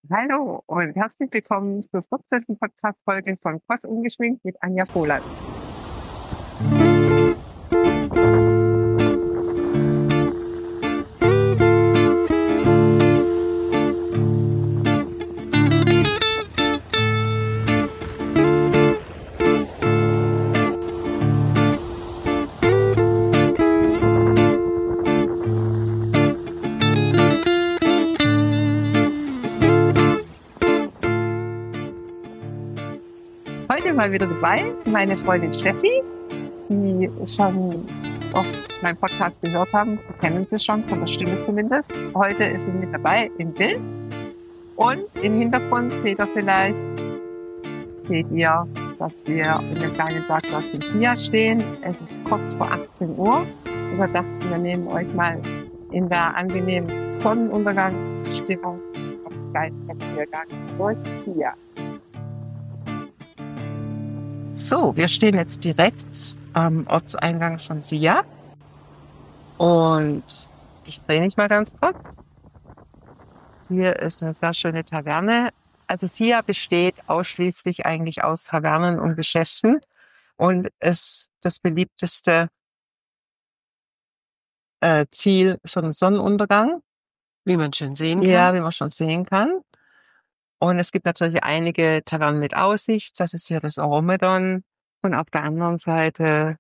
Hallo und herzlich willkommen zur 14. Podcast-Folge von Post ungeschminkt mit Anja Voland. Heute mal wieder dabei meine Freundin Steffi, die schon oft meinen Podcast gehört haben. Sie kennen sie schon, von der Stimme zumindest. Heute ist sie mit dabei im Bild. Und im Hintergrund seht ihr, dass wir in einem kleinen Bergdorf in Sia stehen. Es ist kurz vor 18 Uhr. Und wir dachten, wir nehmen euch mal in der angenehmen Sonnenuntergangsstimmung auf einen kleinen Spaziergang durch Sia. So, wir stehen jetzt direkt am Ortseingang von Sia. Und ich drehe mich mal ganz kurz. Hier ist eine sehr schöne Taverne. Also Sia besteht ausschließlich eigentlich aus Tavernen und Geschäften und ist das beliebteste Ziel für den Sonnenuntergang. Wie man schön sehen kann. Ja, wie man schon sehen kann. Und es gibt natürlich einige Tavernen mit Aussicht. Das ist hier das Euromedon. Und auf der anderen Seite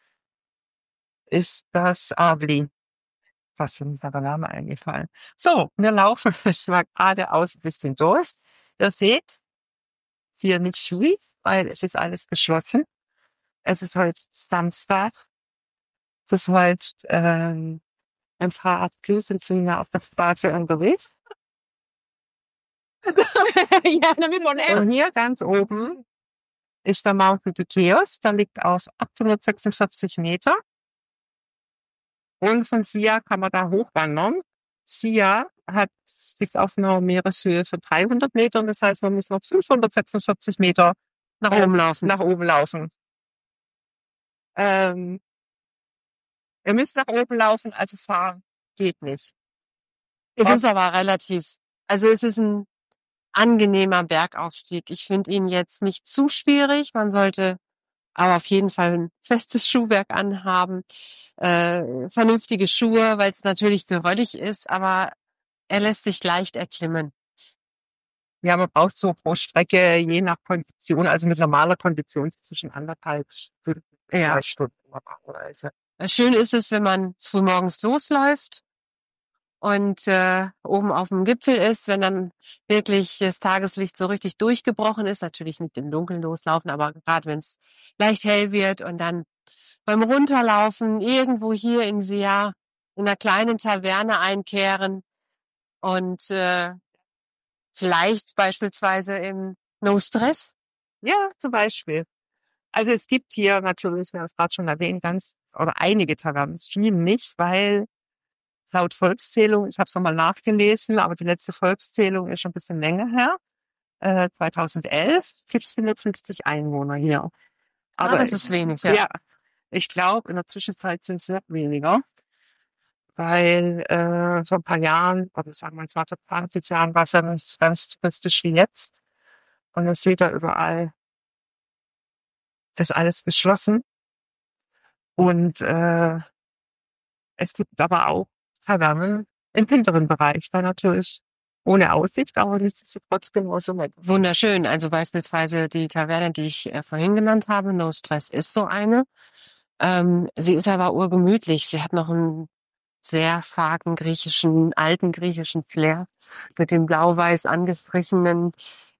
ist das Avli. Was ist mir der Name eingefallen? So, wir laufen jetzt mal geradeaus ein bisschen durch. Ihr seht hier nicht viel, weil es ist alles geschlossen. Es ist heute Samstag. Das heißt, ein paar Glühwein sind ja auf der Straße unterwegs. Ja, damit man Und hier ganz oben ist der Mountain Dukeos. Der liegt auf 846 Meter. Und von Sia kann man da hochwandern. Sia ist auf einer Meereshöhe von 300 Metern. Das heißt, man muss noch 546 Meter nach oben laufen. nach oben laufen. Ihr müsst nach oben laufen, also fahren geht nicht. Es ist aber also es ist ein angenehmer Bergaufstieg. Ich finde ihn jetzt nicht zu schwierig. Man sollte aber auf jeden Fall ein festes Schuhwerk anhaben, vernünftige Schuhe, weil es natürlich geröllig ist, aber er lässt sich leicht erklimmen. Ja, man braucht so pro Strecke, je nach Kondition, also mit normaler Kondition zwischen 1,5 Stunden, 2 Stunden normalerweise. Schön ist es, wenn man frühmorgens losläuft und oben auf dem Gipfel ist, wenn dann wirklich das Tageslicht so richtig durchgebrochen ist, natürlich nicht im Dunkeln loslaufen, aber gerade wenn es leicht hell wird und dann beim Runterlaufen irgendwo hier in Sia in einer kleinen Taverne einkehren und vielleicht beispielsweise im No Stress. Ja, zum Beispiel. Also es gibt hier natürlich, wir haben es gerade schon erwähnt, einige Tavernen, viel nicht, weil laut Volkszählung, ich habe es nochmal nachgelesen, aber die letzte Volkszählung ist schon ein bisschen länger her. 2011 gibt es 150 Einwohner hier. Aber das ist wenig, ja. Ich glaube, in der Zwischenzeit sind es noch weniger, weil vor ein paar Jahren, oder sagen wir 20 Jahren, war es ja nicht ganz touristisch wie jetzt. Und das seht ihr überall, ist alles geschlossen. Und es gibt aber auch Tavernen im hinteren Bereich, da natürlich ohne Aussicht, aber nichtsdestotrotz genauso nett. Wunderschön. Also beispielsweise die Taverne, die ich vorhin genannt habe, No Stress ist so eine. Sie ist aber urgemütlich. Sie hat noch einen sehr starken alten griechischen Flair mit den blau-weiß angestrichenen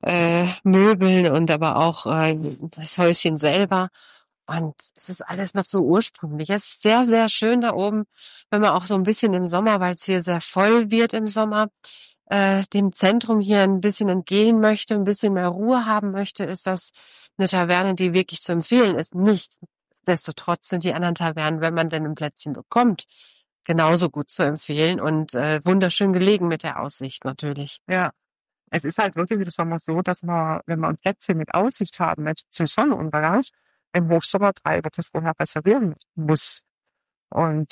Möbeln und aber auch das Häuschen selber. Und es ist alles noch so ursprünglich. Es ist sehr, sehr schön da oben, wenn man auch so ein bisschen im Sommer, weil es hier sehr voll wird im Sommer, dem Zentrum hier ein bisschen entgehen möchte, ein bisschen mehr Ruhe haben möchte, ist das eine Taverne, die wirklich zu empfehlen ist. Nichtsdestotrotz sind die anderen Tavernen, wenn man denn ein Plätzchen bekommt, genauso gut zu empfehlen und wunderschön gelegen mit der Aussicht natürlich. Ja, es ist halt wirklich im Sommer so, dass man, wenn man ein Plätzchen mit Aussicht haben möchte zum Sonnenuntergang, im Hochsommer 3 Wochen vorher reservieren muss. Und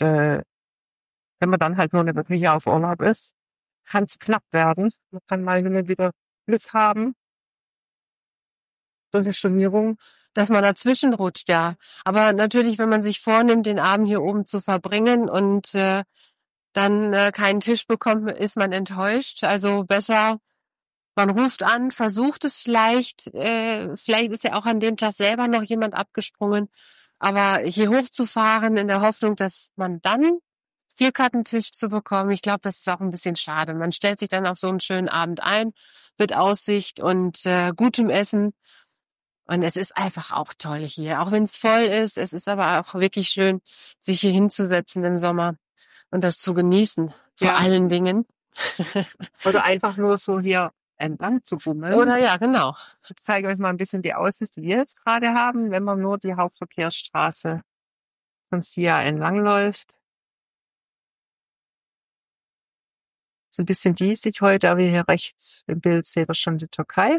wenn man dann halt nur eine Woche hier auf Urlaub ist, kann es knapp werden. Man kann mal hin und wieder Glück haben, durch eine Stornierung. dass man dazwischen rutscht, ja. Aber natürlich, wenn man sich vornimmt, den Abend hier oben zu verbringen und dann keinen Tisch bekommt, ist man enttäuscht. Also besser, man ruft an, versucht es vielleicht. Vielleicht ist ja auch an dem Tag selber noch jemand abgesprungen. Aber hier hochzufahren in der Hoffnung, dass man dann Vierkartentisch zu bekommen, ich glaube, das ist auch ein bisschen schade. Man stellt sich dann auf so einen schönen Abend ein, mit Aussicht und gutem Essen. Und es ist einfach auch toll hier, auch wenn es voll ist. Es ist aber auch wirklich schön, sich hier hinzusetzen im Sommer und das zu genießen, vor Ja. allen Dingen. Oder einfach nur so hier entlang zu bummeln. Oder ja, genau. Ich zeige euch mal ein bisschen die Aussicht, die wir jetzt gerade haben, wenn man nur die Hauptverkehrsstraße von Sia entlang läuft. Ist ein bisschen diesig heute, aber hier rechts im Bild seht ihr schon die Türkei.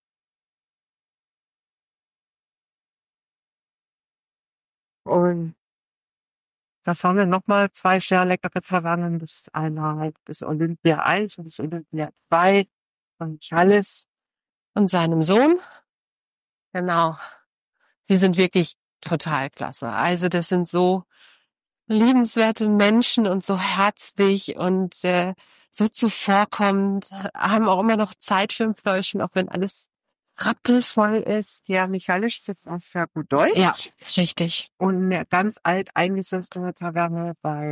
Und da vorne nochmal 2 sehr leckere Tavernen. Das ist einmal das Olympia 1 und das Olympia 2 von Challis. Und seinem Sohn, genau. Die sind wirklich total klasse. Also das sind so liebenswerte Menschen und so herzlich und so zuvorkommend, haben auch immer noch Zeit für ein Pläuschen, auch wenn alles rappelvoll ist. Ja, Michael spricht auch sehr gut Deutsch. Ja, richtig. Und eine ganz alt eingesessene Taverne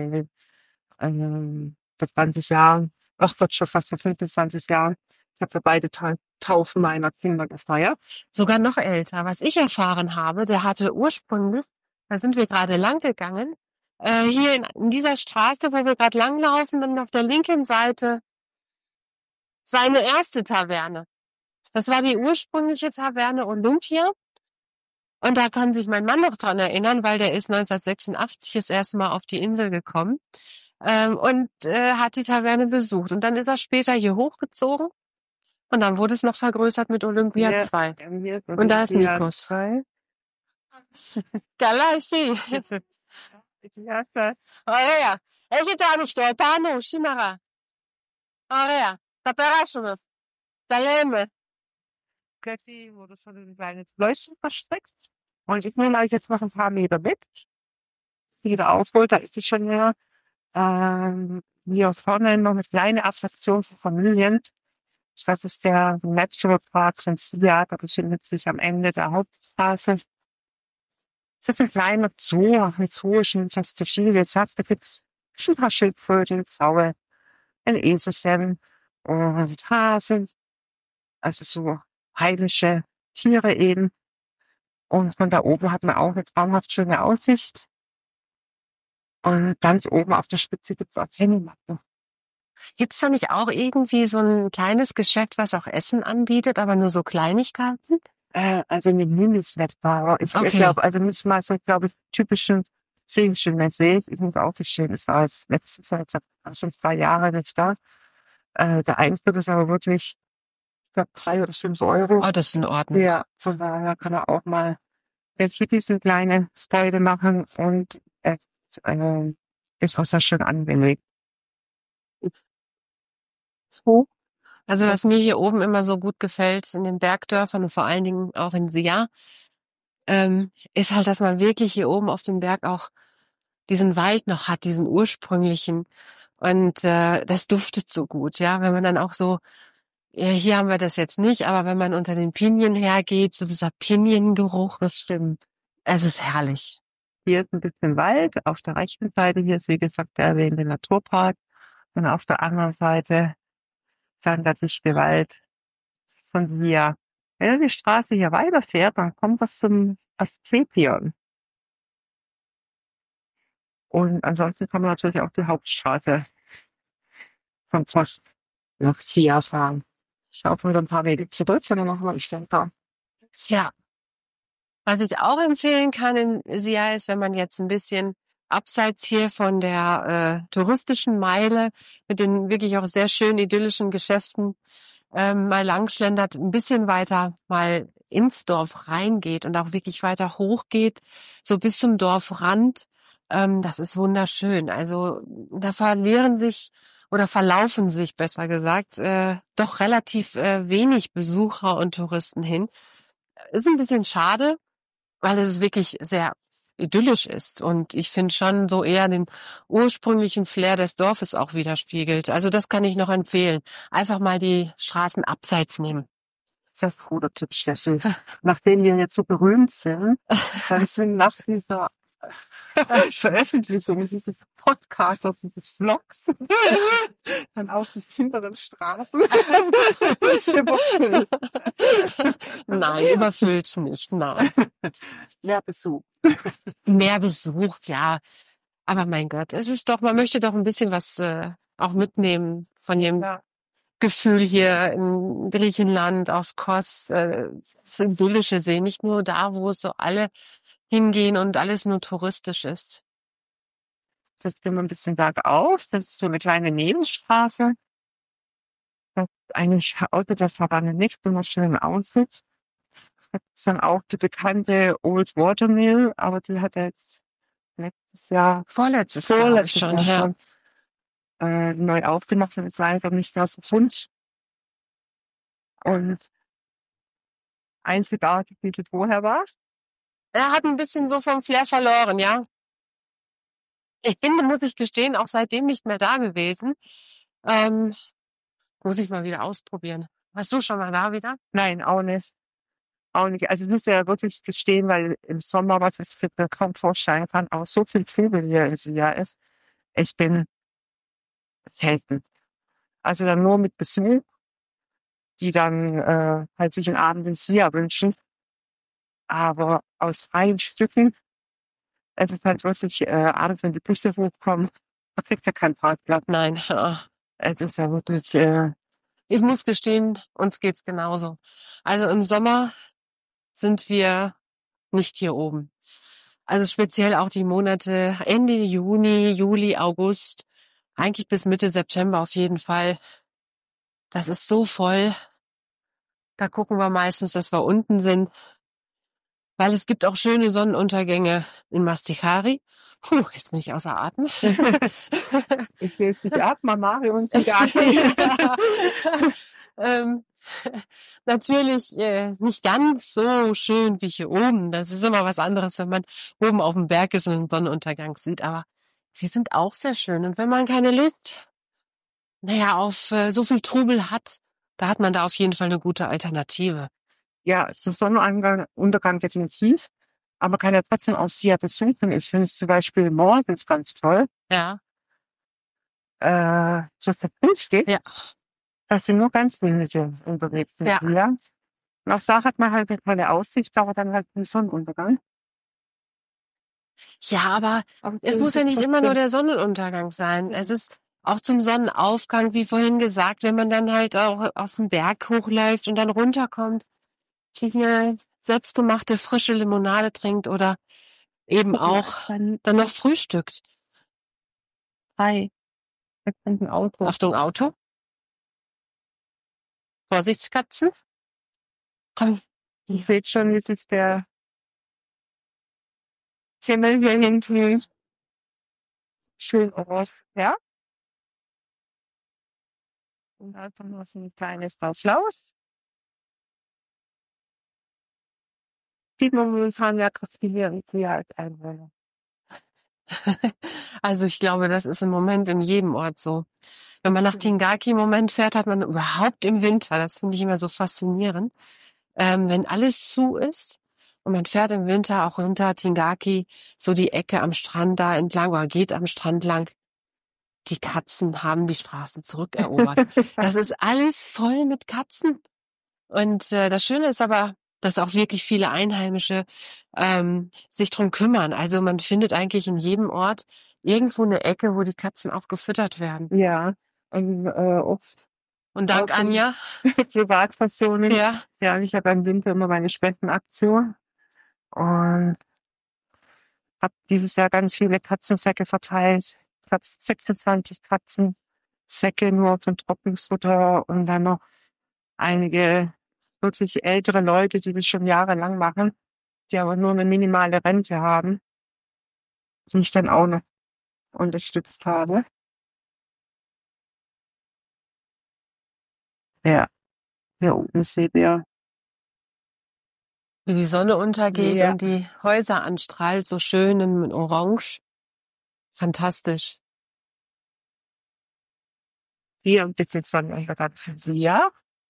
vor 20 Jahren, ach Gott, schon fast vor 25 Jahren. Ich habe für beide Taufen meiner Kinder gefeiert. Sogar noch älter. Was ich erfahren habe, der hatte ursprünglich, da sind wir gerade lang gegangen, hier in dieser Straße, wo wir gerade langlaufen, dann auf der linken Seite seine erste Taverne. Das war die ursprüngliche Taverne Olympia. Und da kann sich mein Mann noch dran erinnern, weil der ist 1986 das erste Mal auf die Insel gekommen und hat die Taverne besucht. Und dann ist er später hier hochgezogen und dann wurde es noch vergrößert mit Olympia 2. Und da ist Nikos. Galaxy. Ωραία. Έχετε ανοιχτό πάνω σήμερα. Ωραία. Θα περάσουμε. Τα λέμε. Götti wurde schon ein kleines Leuchten versteckt. Und ich nehme euch jetzt noch ein paar Meter mit. Wieder aufholt, da ist es schon näher. Hier vorne noch eine kleine Attraktion für Familien. Das ist der Natural Park von Sia. Da befindet sich am Ende der Hauptstraße. Das ist ein kleiner Zoo mit zoologischen fast so viel gesagt. Da gibt's ein paar Schildkröten, Pfaue, ein Eselchen und Hasen. Also so heimische Tiere eben. Und von da oben hat man auch eine traumhaft schöne Aussicht. Und ganz oben auf der Spitze gibt's auch Hängematten. Gibt's da nicht auch irgendwie so ein kleines Geschäft, was auch Essen anbietet, aber nur so Kleinigkeiten? Also eine Mini-Snackbar. Ich Okay. glaube, also nicht mal so, glaube ich, typischen griechischen Message. Ich muss auch gestehen, es war jetzt letztes Jahr, ich glaube, schon 2 Jahre nicht da. Der Eintritt ist aber wirklich, ich glaube, 3 oder 5 Euro. Oh, das ist in Ordnung. Ja, von daher kann er auch mal den Kitties eine kleine Freude machen und es ist auch sehr schön angenehm. So. Also was mir hier oben immer so gut gefällt in den Bergdörfern und vor allen Dingen auch in Sia, ist halt, dass man wirklich hier oben auf dem Berg auch diesen Wald noch hat, diesen ursprünglichen. Und das duftet so gut, ja, wenn man dann auch so, ja, hier haben wir das jetzt nicht, aber wenn man unter den Pinien hergeht, so dieser Piniengeruch, Das stimmt. es ist herrlich. Hier ist ein bisschen Wald. Auf der rechten Seite hier ist, wie gesagt, der erwähnte Naturpark. Und auf der anderen Seite dann der dichte Wald von Sia. Wenn ihr die Straße hier weiterfährt, dann kommt was zum Asklepion. Und ansonsten kann man natürlich auch die Hauptstraße von Post nach Sia fahren. Ich laufe wieder ein paar Wege zurück, dann machen wir einen Ständer. Ja. Was ich auch empfehlen kann in Sia ist, wenn man jetzt ein bisschen abseits hier von der touristischen Meile mit den wirklich auch sehr schönen idyllischen Geschäften mal langschlendert, ein bisschen weiter mal ins Dorf reingeht und auch wirklich weiter hochgeht, so bis zum Dorfrand. Das ist wunderschön. Also da verlieren sich oder verlaufen sich, besser gesagt, doch relativ wenig Besucher und Touristen hin. Ist ein bisschen schade, weil es wirklich sehr idyllisch ist und ich finde schon so eher den ursprünglichen Flair des Dorfes auch widerspiegelt. Also das kann ich noch empfehlen. Einfach mal die Straßen abseits nehmen. Das ist ein guter Tipp, Steffi. Nachdem wir jetzt so berühmt sind, dann sind nach dieser Veröffentlichung dieses Podcasts, auf dieses Vlogs, dann auch die hinteren Straßen überfüllt. Nein, überfüllt nicht, nein. Mehr Besuch. Mehr Besuch, ja. Aber mein Gott, es ist doch, man möchte doch ein bisschen was auch mitnehmen von dem Ja. Gefühl hier in Griechenland auf Kos, das Idyllische sehen, nicht nur da, wo so alle hingehen und alles nur touristisch ist. Jetzt gehen wir ein bisschen bergauf. Das ist so eine kleine Nebenstraße. Das ist eigentlich außer der Savanne nicht, wenn man schön aussieht. Das ist dann auch die bekannte Old Watermill, aber die hat jetzt Vorletztes Jahr vorletztes schon, Jahr ja. schon neu aufgemacht und ist leider nicht mehr so bunt. Und einzigartig, wie das vorher war. Er hat ein bisschen so vom Flair verloren, ja. Ich bin, muss ich gestehen, auch seitdem nicht mehr da gewesen. Muss ich mal wieder ausprobieren. Warst du schon mal da wieder? Nein, auch nicht. Auch nicht. Also ich muss ja wirklich gestehen, weil im Sommer, was ich mir kaum vorstellen kann, auch so viel Trubel hier in Sia ist. Ich bin selten. Also dann nur mit Besuch, die dann halt sich einen Abend in Sia wünschen. Aber aus freien Stücken, es ist halt wirklich abends, wenn die Busse hochkommen, man kriegt ja keinen Parkplatz. Nein. Es ist ja wirklich Ich muss gestehen, uns geht's genauso. Also im Sommer sind wir nicht hier oben. Also speziell auch die Monate Ende Juni, Juli, August, eigentlich bis Mitte September auf jeden Fall. Das ist so voll. Da gucken wir meistens, dass wir unten sind, weil es gibt auch schöne Sonnenuntergänge in Mastikari. Jetzt bin ich außer Atem. ich will dich ab, Mama und die Natürlich nicht ganz so schön wie hier oben. Das ist immer was anderes, wenn man oben auf dem Berg ist und einen Sonnenuntergang sieht. Aber die sind auch sehr schön. Und wenn man keine Lust, auf so viel Trubel hat, da hat man da auf jeden Fall eine gute Alternative. Ja, zum Sonnenuntergang definitiv. Aber kann ja trotzdem auch Sia besuchen. Ich finde es zum Beispiel morgens ganz toll. Ja. So verpflichtet steht. Ja. Das sind nur ganz wenige unterwegs mit Ja. Sia. Und auch da hat man halt eine tolle Aussicht, aber dann halt den Sonnenuntergang. Ja, aber es muss ja nicht immer nur der Sonnenuntergang sein. Es ist auch zum Sonnenaufgang, wie vorhin gesagt, wenn man dann halt auch auf den Berg hochläuft und dann runterkommt, sich eine selbstgemachte frische Limonade trinkt oder eben auch dann noch frühstückt. Hi. Da kommt ein Auto. Achtung, Auto. Vorsichtskatzen. Komm. Ich sehe schon, wie sich der Himmel hier hinten schön orange, ja? Und einfach noch so ein kleines Auflauf. Sieht man momentan ja hier in Sia als Einwohner. Also ich glaube, das ist im Moment in jedem Ort so. Wenn man nach Tingaki im Moment fährt, hat man überhaupt im Winter, das finde ich immer so faszinierend, wenn alles zu ist und man fährt im Winter auch runter Tingaki, so die Ecke am Strand da entlang oder geht am Strand lang, die Katzen haben die Straßen zurückerobert. Das ist alles voll mit Katzen. Und das Schöne ist aber, dass auch wirklich viele Einheimische sich drum kümmern. Also man findet eigentlich in jedem Ort irgendwo eine Ecke, wo die Katzen auch gefüttert werden. Ja, und oft Und dank auch Anja, Privatpersonen. ja, Ja, ich habe im Winter immer meine Spendenaktion und habe dieses Jahr ganz viele Katzensäcke verteilt. Ich habe 26 Katzensäcke nur zum Trockenfutter und dann noch einige wirklich ältere Leute, die das schon jahrelang machen, die aber nur eine minimale Rente haben, die ich dann auch noch unterstützt habe. Ja, hier oben seht ihr. Wie die Sonne untergeht Ja. und die Häuser anstrahlt, so schön in Orange. Fantastisch. Hier gibt es von unserer Fantasia.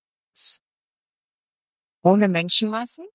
Ohne Menschenmassen.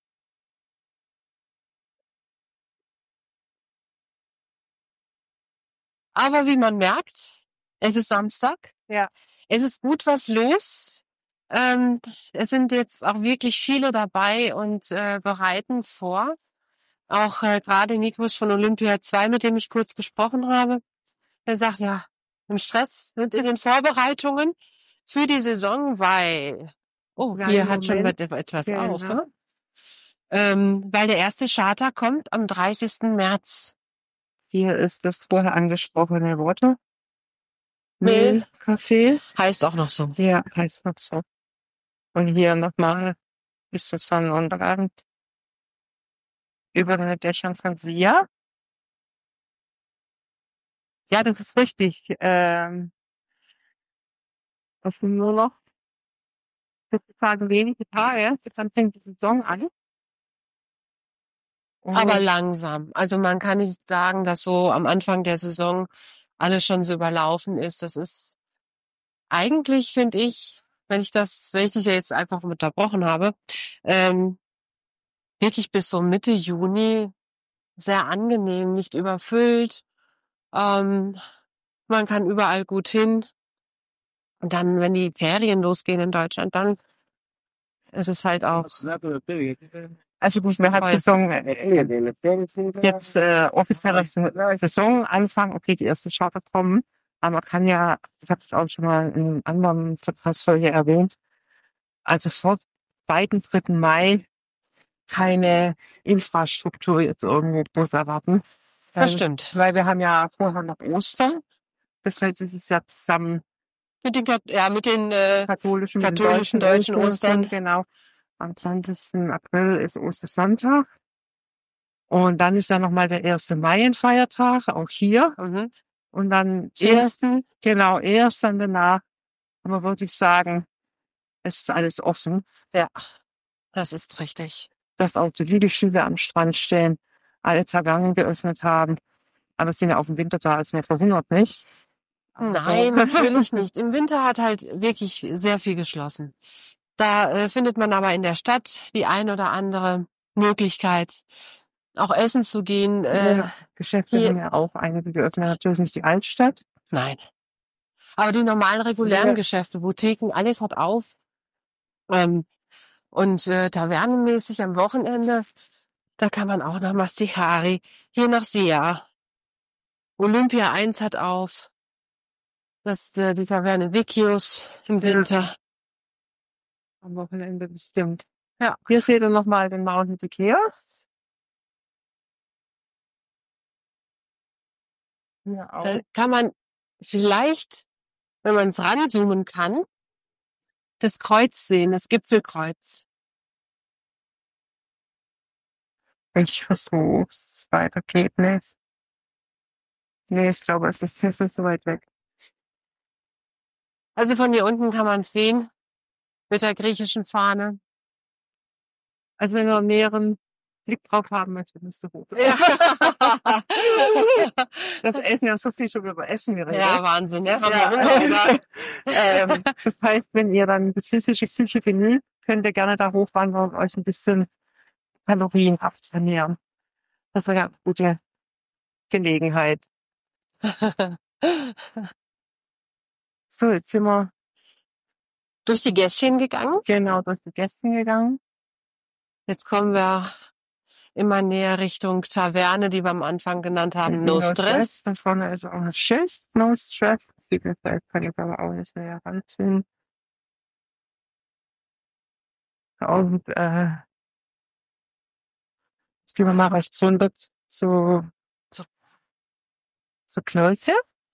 Aber wie man merkt, es ist Samstag. Ja. Es ist gut was los. Es sind jetzt auch wirklich viele dabei und bereiten vor. Auch gerade Nikos von Olympia 2, mit dem ich kurz gesprochen habe, der sagt, ja, im Stress sind in den Vorbereitungen für die Saison, weil, oh, Ja, hier im hat schon Moment. etwas auf, Genau. ne? Weil der erste Charter kommt am 30. März. Hier ist das vorher angesprochene Water. Mill Café. heißt auch noch so. Ja, heißt noch so. Und hier nochmal ist das Sonnenuntergang über den Dächern von Sia. Ja, das ist richtig. Das sind nur noch sozusagen wenige Tage, dann fängt die Saison an. Aber langsam. Also man kann nicht sagen, dass so am Anfang der Saison alles schon so überlaufen ist. Das ist eigentlich, finde ich, wenn ich dich ja jetzt einfach unterbrochen habe, wirklich bis so Mitte Juni sehr angenehm, nicht überfüllt. Man kann überall gut hin. Und dann, wenn die Ferien losgehen in Deutschland, dann ist es halt auch. Also gut, wir haben Saison, jetzt offizieller Saisonanfang, okay, die ersten Charter kommen, aber man kann ja, ich habe es auch schon mal in einem anderen Podcast-Folge erwähnt, also vor 2., 3. Mai keine Infrastruktur jetzt irgendwo groß erwarten. Das stimmt. Weil wir haben ja vorher noch Ostern, das heißt, es ist ja zusammen mit den katholischen deutschen Ostern. Genau. Am 20. April ist Ostersonntag. Und dann ist ja nochmal der 1. Mai ein Feiertag, auch hier. Mhm. Und dann erst dann danach. Aber würde ich sagen, es ist alles offen. Ja, das ist richtig. Dass auch die Liegeschüler am Strand stehen, alle Tavernen geöffnet haben. Aber es sind ja auch im Winter da, ist mir verwundert nicht. Nein, natürlich nicht. Im Winter hat halt wirklich sehr viel geschlossen. Da findet man aber in der Stadt die ein oder andere Möglichkeit, auch essen zu gehen. Geschäfte haben ja auch einige geöffnet, natürlich nicht die Altstadt. Nein. Aber die normalen, regulären Geschäfte, Boutiquen, alles hat auf. Und tavernenmäßig am Wochenende, da kann man auch nach Masticari, hier nach Sia. Olympia 1 hat auf. Das die Taverne Vecchios im Winter. Am Wochenende bestimmt. Ja. Hier seht ihr nochmal den Mountain to Chaos. Ja, auch. Da kann man vielleicht, wenn man es ranzoomen kann, das Kreuz sehen, das Gipfelkreuz. Ich versuch's. Weiter geht nicht. Nee, ich glaube, es ist so weit weg. Also von hier unten kann man es sehen, mit der griechischen Fahne. Also wenn du einen näheren Blick drauf haben möchtest, musst du hoch. Ja. Das Essen, ja so viel schon über Essen geredet. Ja, Wahnsinn, ja. Das heißt, wenn ihr dann die physische Küche genießt, könnt ihr gerne da hochwandern und euch ein bisschen kalorienhaft ernähren. Das wäre ja eine gute Gelegenheit. So, jetzt sind wir durch die Gässchen gegangen. Genau, durch die Gässchen gegangen. Jetzt kommen wir immer näher Richtung Taverne, die wir am Anfang genannt haben. No Stress. Da vorne ist auch ein Schild. No Stress. Sieht jetzt, kann ich aber auch nicht näher ranziehen. Und jetzt gehen wir mal rechts runter zur Kirche.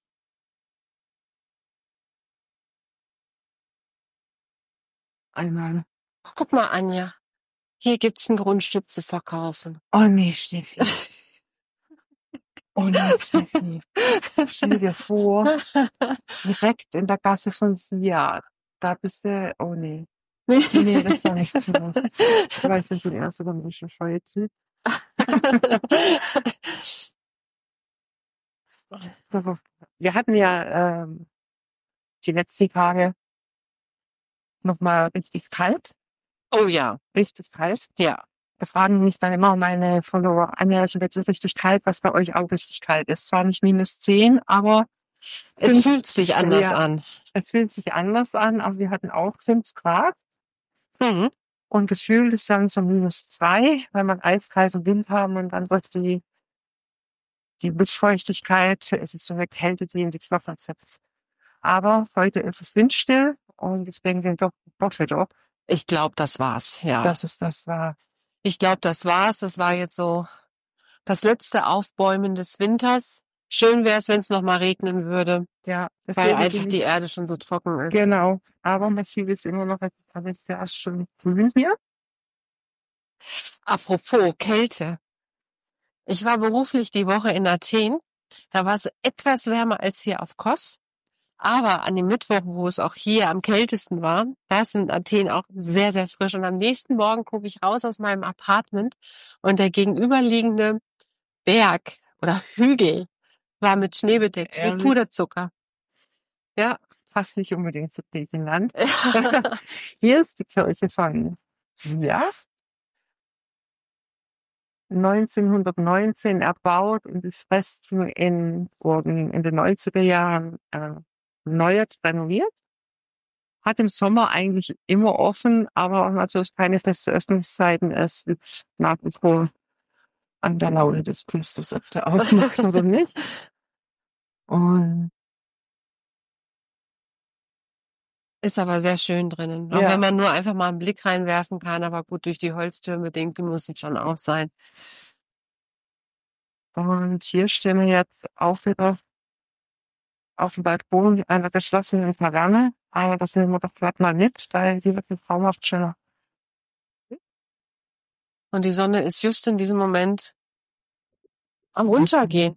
Einmal. Guck mal, Anja. Hier gibt's ein Grundstück zu verkaufen. Oh nee, Steffi. Oh nee, Steffi. Stell dir vor, direkt in der Gasse von Sia. Da bist du, oh nee. Nee, das war nichts für mich. Ich weiß, ich bin eher so ein bisschen Scheutyp. Wir hatten ja die letzten Tage nochmal Oh ja, richtig kalt. ja. Da fragen mich dann immer meine Follower, Anja, ist jetzt richtig kalt, was bei euch auch richtig kalt ist. Zwar nicht -10, aber Es 5, fühlt sich anders ja, an. es fühlt sich anders an. Also wir hatten auch 5 Grad Mhm. und gefühlt ist dann so -2, weil wir eiskalten Wind haben und dann wird die Luftfeuchtigkeit, es ist so eine Kälte, die in die Knochen sitzt. Aber heute ist es windstill und ich denke, doch, doch, Ich glaube, das war's, ja. dass es das war. Ich glaube, das war's. Das war jetzt so das letzte Aufbäumen des Winters. Schön wäre es, wenn es noch mal regnen würde, Ja, weil deswegen einfach bin die ich, Erde schon so trocken ist. genau. Aber massiv ist immer noch, es ist alles sehr schön grün hier. Apropos Kälte. Ich war beruflich die Woche in Athen. Da war es etwas wärmer als hier auf Kos. Aber an dem Mittwoch, wo es auch hier am kältesten war, da ist in Athen auch sehr, sehr frisch. Und am nächsten Morgen gucke ich raus aus meinem Apartment und der gegenüberliegende Berg oder Hügel war mit Schnee bedeckt, wie Ehrlich, Puderzucker. Ja. passt nicht unbedingt zu Griechenland. Hier ist die Kirche von, ja, 1919 erbaut und die Fresken wurden in den 90er Jahren erneuert, renoviert. Hat im Sommer eigentlich immer offen, aber natürlich keine feste Öffnungszeiten. Es liegt nach wie vor an der Laune des Priesters, ob der aufmacht oder nicht. Und Ist aber sehr schön drinnen. Auch ja, wenn man nur einfach mal einen Blick reinwerfen kann, aber gut, durch die Holztürme bedingt, die müssen schon auf sein. und hier stehen wir jetzt auch wieder auf dem Balkon einer geschlossenen Taverne. Aber das nehmen wir doch glatt mal mit, weil die wird traumhaft schöner. Und die Sonne ist just in diesem Moment am Untergehen.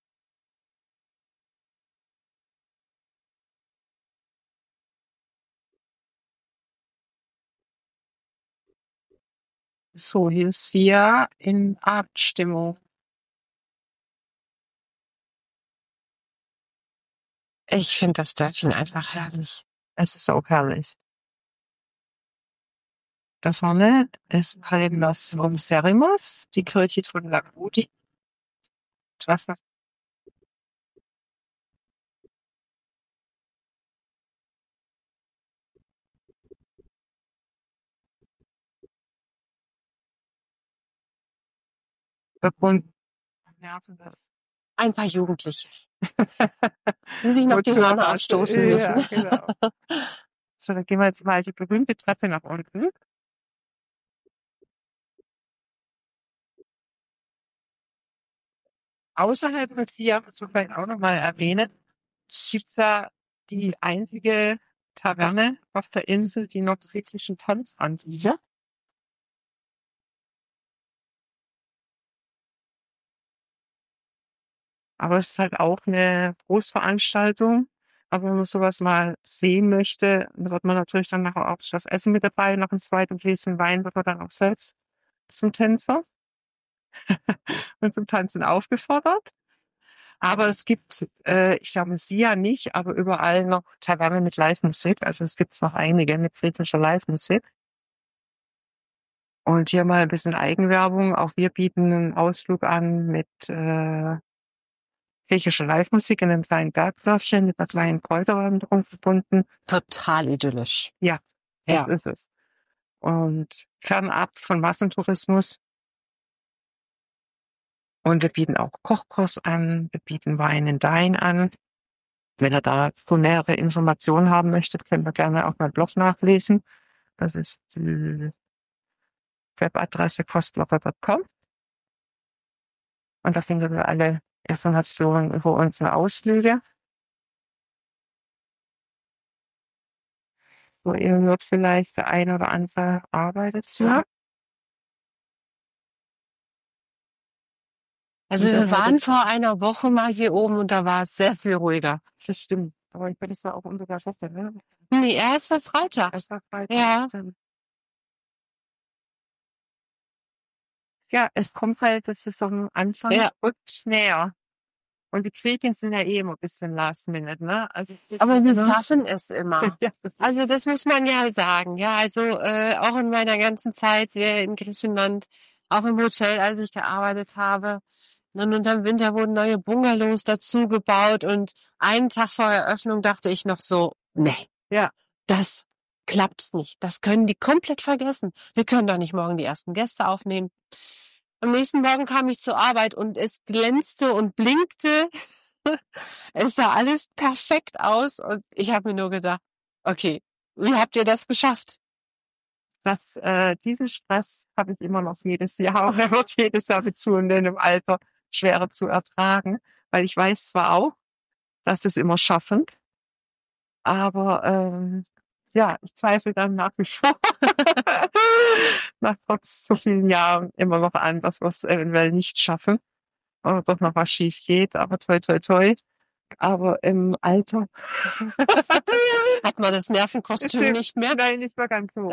So, hier ist Sia in Abendstimmung. Ich finde das Dörfchen einfach herrlich. Es ist auch herrlich. Da vorne ist Kalendros Romserimos, die Kirche von Lagodi. Was noch? Verbunden. Nerven das. Ein paar Jugendliche, die sich noch die Guten Hörner Abend. abstoßen müssen. Ja, genau. So, dann gehen wir jetzt mal die berühmte Treppe nach unten. Außerhalb von Sia, muss man vielleicht auch nochmal erwähnen, gibt's ja die einzige Taverne auf der Insel, die noch griechischen Tanz anbietet. Aber es ist halt auch eine Großveranstaltung. Aber wenn man sowas mal sehen möchte, dann hat man natürlich dann nachher auch das Essen mit dabei. Nach dem zweiten Gläschen Wein wird man dann auch selbst zum Tänzer und zum Tanzen aufgefordert. Aber es gibt, ich glaube, Sia nicht, aber überall noch Tavernen mit Live-Musik. Also es gibt noch einige mit griechischer Live-Musik. Und hier mal ein bisschen Eigenwerbung. Auch wir bieten einen Ausflug an mit griechischer Live-Musik in einem kleinen Bergdörfchen mit einer kleinen Kräuterwanderung verbunden. Total idyllisch. Ja, das Ja. ist es. Und fernab von Massentourismus. Und wir bieten auch Kochkurs an, wir bieten Wein and Dine an. Wenn ihr dazu nähere Informationen haben möchtet, könnt ihr gerne auf meinem Blog nachlesen. Das ist die Webadresse kostwoche.com. Und da findet ihr alle Informationen über unsere Ausflüge. So, ihr hört vielleicht, der eine oder andere arbeitet hier. Also Und wir der waren heute, vor einer Woche mal hier oben und da war es sehr viel ruhiger. das stimmt. Aber ich bin das war auch unter der Woche, ne? Nee, er ist für Freitag. Es war Freitag. Ja. Ja, es kommt halt, das Saisonanfang Ja. rückt näher. Und die Quäkchen sind ja immer ein bisschen last minute, ne? Also Aber wir schaffen es immer. Ja. Also das muss man ja sagen. Ja, also auch in meiner ganzen Zeit in Griechenland, auch im Hotel, als ich gearbeitet habe. Und unterm Winter wurden neue Bungalows dazu gebaut und einen Tag vor Eröffnung dachte ich noch so, nee, Ja. das klappt nicht. Das können die komplett vergessen. Wir können doch nicht morgen die ersten Gäste aufnehmen. Am nächsten Morgen kam ich zur Arbeit und es glänzte und blinkte. Es sah alles perfekt aus und ich habe mir nur gedacht, okay, wie habt ihr das geschafft? Diesen Stress habe ich immer noch jedes Jahr und er wird jedes Jahr mit zunehmendem Alter schwerer zu ertragen, weil ich weiß zwar auch, dass wir es immer schaffen, aber ja, ich zweifle dann nach wie vor, nach trotz so vielen Jahren immer noch an, dass wir es eventuell nicht schaffen oder doch noch was schief geht, aber toi toi toi. Aber im Alter Hat man das Nervenkostüm nicht mehr? Nein, nicht mehr ganz so.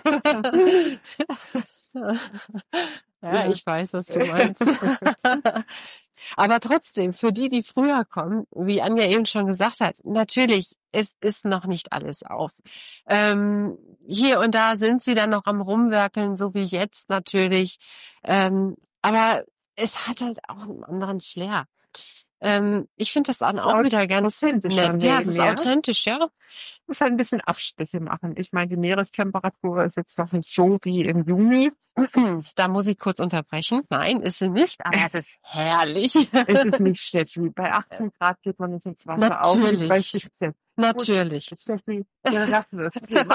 Ja, ich weiß, was du meinst. Aber trotzdem, für die, die früher kommen, wie Anja eben schon gesagt hat, natürlich, es ist noch nicht alles auf. Hier und da sind sie dann noch am Rumwerkeln, so wie jetzt natürlich. Aber es hat halt auch einen anderen Flair. Ich finde das dann auch wieder ganz authentischer nett. Ja, es ist nebenher. authentisch, ja. Muss halt ein bisschen Abstriche machen. Ich meine, die Meerestemperatur ist jetzt noch nicht so wie im Juni. Da muss ich kurz unterbrechen. Nein, ist sie nicht, aber es ist herrlich. Es ist nicht Steffi. Bei 18 Grad geht man nicht ins Wasser. Auch nicht bei Natürlich. 17. Natürlich. Gut, Steffi, wir lassen das Thema.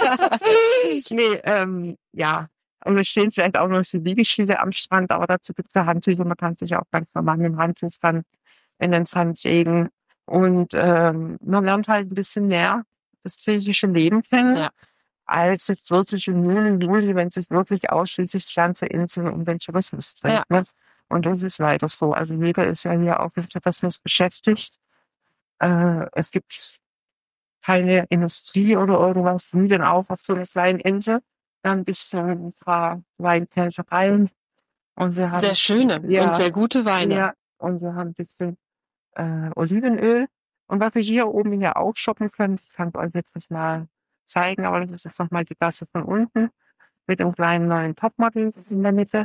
Nee, ja. Und es stehen vielleicht auch noch so Liegestühle am Strand, aber dazu gibt's ja Handtücher. Man kann sich auch ganz normal mit dem Handtuch dann in den Sand legen. Und man lernt halt ein bisschen mehr das griechische Leben kennen, Ja. als jetzt wirklich im Juni, Juli, wenn sich wirklich ausschließlich die ganze Insel um den Tourismus dreht. Ja. Ne? Und das ist leider so. Also jeder ist ja hier auch mit Tourismus beschäftigt. Es gibt keine Industrie oder irgendwas, wie denn auch auf so einer kleinen Insel. Dann bis zu ein paar Weinkeltereien. Und wir haben Sehr schöne und sehr gute Weine. Ja, und wir haben ein bisschen Olivenöl. Und was wir hier oben ja auch shoppen können, ich kann es euch jetzt nicht mal zeigen, aber das ist jetzt nochmal die Gasse von unten mit einem kleinen neuen Topmodel in der Mitte.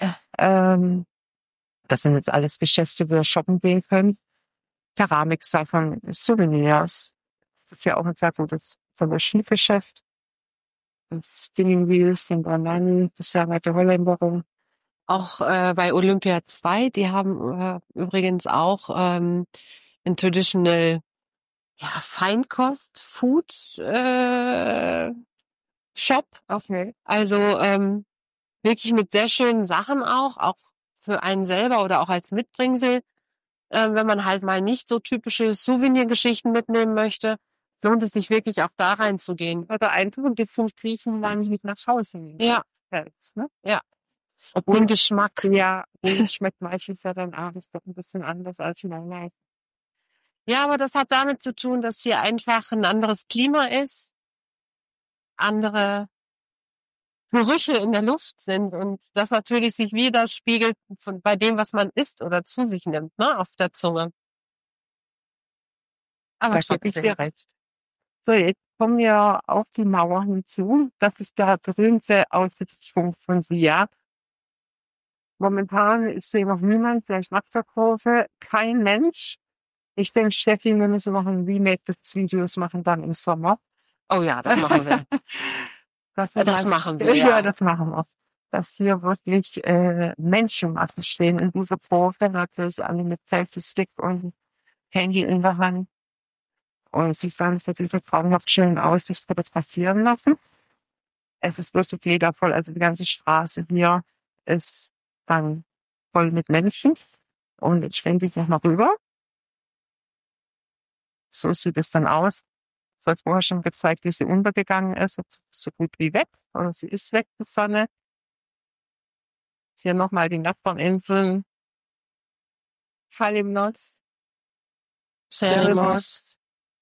Das sind jetzt alles Geschäfte, wo wir shoppen gehen können. Keramiksachen, Souvenirs. Das ist ja auch ein sehr gutes Skigeschäft. Das Spinning Wheels von Branani, das ist ja weiter Holländerin. Auch bei Olympia 2, die haben übrigens auch ein traditional Feinkost Food Shop. Okay. Also wirklich mit sehr schönen Sachen auch für einen selber oder auch als Mitbringsel. Wenn man halt mal nicht so typische Souvenirgeschichten mitnehmen möchte, lohnt es sich wirklich auch da reinzugehen. Oder einfach ein bisschen Griechenland mit nach Hause nehmen. Ja. Ne? Ja. Obwohl Den Geschmack. Ja, den schmeckt meistens ja dann abends doch ein bisschen anders als normal. Ja, aber das hat damit zu tun, dass hier einfach ein anderes Klima ist, andere Gerüche in der Luft sind und das natürlich sich widerspiegelt bei dem, was man isst oder zu sich nimmt, ne, auf der Zunge. Aber Da gebe ich dir trotzdem. recht. So, jetzt kommen wir auf die Mauer hinzu. Das ist der berühmte Aussichtspunkt von Sia. Momentan, ich sehe noch niemand, vielleicht macht der Kurve, kein Mensch. Ich denke, Steffi, wir müssen noch ein Remake des Videos machen, dann im Sommer. Oh ja, das machen wir. Das machen wir, Ja, ja. das machen wir. Dass hier wirklich Menschenmassen stehen in dieser Kurve, natürlich alle mit Selfie-Stick und Handy in der Hand. Und sich dann für diese traumhaft schönen Aussicht fotografieren lassen. Es ist wirklich jedervoll, also die ganze Straße hier ist dann voll mit Menschen. Und jetzt schwenke ich noch mal rüber. So sieht es dann aus. Ich habe vorher schon gezeigt, wie sie untergegangen ist. Jetzt ist so gut wie weg. Oder sie ist weg, die Sonne. Hier nochmal die Nachbarninseln. Falimnos, Samos.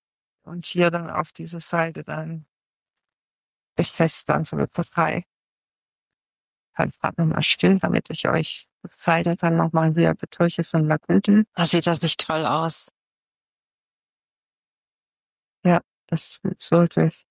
Und hier dann auf dieser Seite dann befestigt dann von der Partei. Halt gerade nochmal still, damit ich euch das zeige. Dann nochmal hier Betürche von Lagunden. Sieht das nicht toll aus? Ja, das ist wirklich.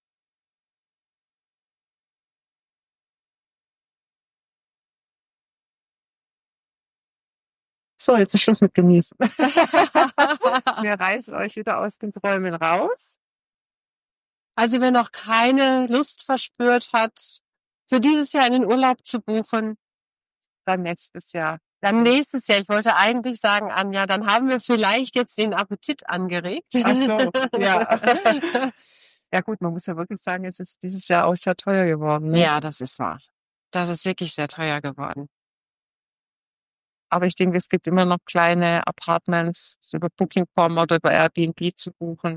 So, jetzt ist Schluss mit Genießen. Wir reißen euch wieder aus den Träumen raus. Also wer noch keine Lust verspürt hat, für dieses Jahr einen Urlaub zu buchen, Dann nächstes Jahr. dann nächstes Jahr. Ich wollte eigentlich sagen, Anja, dann haben wir vielleicht jetzt den Appetit angeregt. Ach so, ja. Ja gut, man muss ja wirklich sagen, es ist dieses Jahr auch sehr teuer geworden. Ne? Ja, das ist wahr. Das ist wirklich sehr teuer geworden. Aber ich denke, es gibt immer noch kleine Apartments über Booking.com oder über Airbnb zu buchen.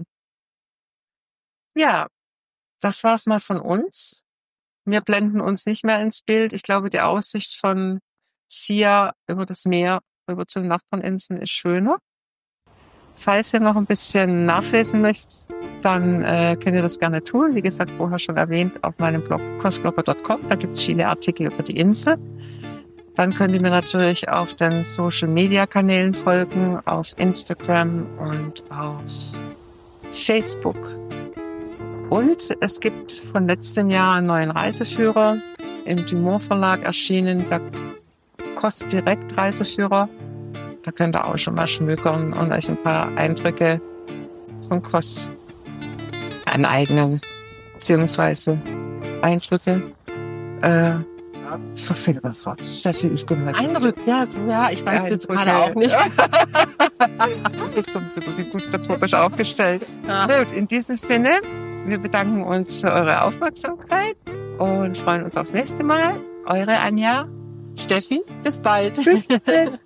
Ja, das war's mal von uns. Wir blenden uns nicht mehr ins Bild. Ich glaube, die Aussicht von Sia über das Meer, rüber zu den Nachbarninseln ist schöner. Falls ihr noch ein bisschen nachlesen möchtet, dann könnt ihr das gerne tun. Wie gesagt, vorher schon erwähnt, auf meinem Blog kostblogger.com. Da gibt's viele Artikel über die Insel. Dann könnt ihr mir natürlich auf den Social-Media-Kanälen folgen, auf Instagram und auf Facebook. Und es gibt von letztem Jahr einen neuen Reiseführer im Dumont Verlag erschienen, der Kost Direkt Reiseführer. Da könnt ihr auch schon mal schmökern und euch ein paar Eindrücke von Kost aneignen, beziehungsweise Eindrücke. Ich verfehle das Wort. Steffi ist gemeint. Eindrück, ja, ich weiß jetzt gerade auch nicht. Du bist sonst gut rhetorisch aufgestellt. Ja. Gut, in diesem Sinne, wir bedanken uns für eure Aufmerksamkeit und freuen uns aufs nächste Mal. Eure Anja. Steffi, bis bald. Tschüss.